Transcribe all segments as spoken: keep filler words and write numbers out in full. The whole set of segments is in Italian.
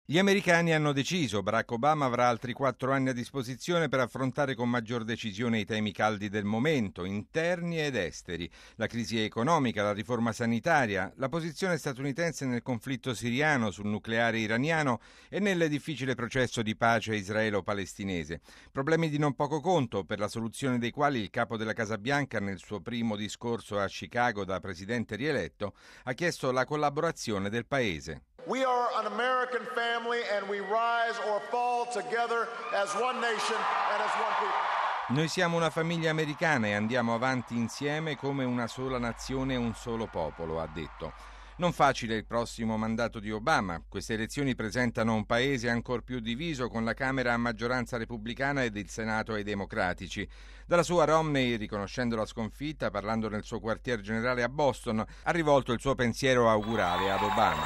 Gli americani hanno deciso, Barack Obama avrà altri quattro anni a disposizione per affrontare con maggior decisione i temi caldi del momento, interni ed esteri, la crisi economica, la riforma sanitaria, la posizione statunitense nel conflitto siriano, sul nucleare iraniano e nel difficile processo di pace israelo-palestinese. Problemi di non poco conto, per la soluzione dei quali il capo della Casa Bianca, nel suo primo discorso a Chicago da presidente rieletto, ha chiesto la collaborazione del paese. We are an American family and we rise or fall together as one nation and as one people. Noi siamo una famiglia americana e andiamo avanti insieme come una sola nazione e un solo popolo, ha detto. Non facile il prossimo mandato di Obama. Queste elezioni presentano un paese ancor più diviso, con la Camera a maggioranza repubblicana ed il Senato ai democratici. Dalla sua Romney, riconoscendo la sconfitta, parlando nel suo quartier generale a Boston, ha rivolto il suo pensiero augurale ad Obama.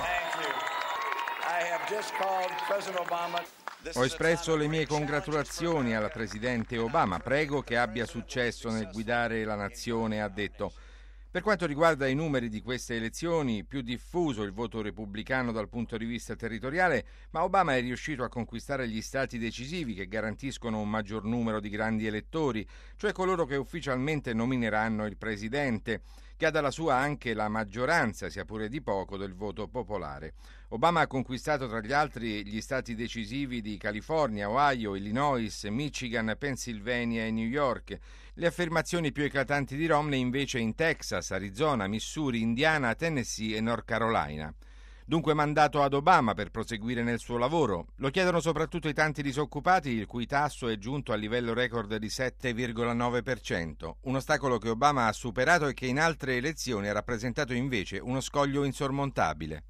Ho espresso le mie congratulazioni al presidente Obama. Prego che abbia successo nel guidare la nazione, ha detto. Per quanto riguarda i numeri di queste elezioni, più diffuso il voto repubblicano dal punto di vista territoriale, ma Obama è riuscito a conquistare gli stati decisivi che garantiscono un maggior numero di grandi elettori, cioè coloro che ufficialmente nomineranno il presidente, che ha dalla sua anche la maggioranza, sia pure di poco, del voto popolare. Obama ha conquistato tra gli altri gli stati decisivi di California, Ohio, Illinois, Michigan, Pennsylvania e New York. Le affermazioni più eclatanti di Romney invece in Texas, Arizona, Missouri, Indiana, Tennessee e North Carolina. Dunque mandato ad Obama per proseguire nel suo lavoro. Lo chiedono soprattutto i tanti disoccupati, il cui tasso è giunto al livello record di sette virgola nove per cento, un ostacolo che Obama ha superato e che in altre elezioni ha rappresentato invece uno scoglio insormontabile.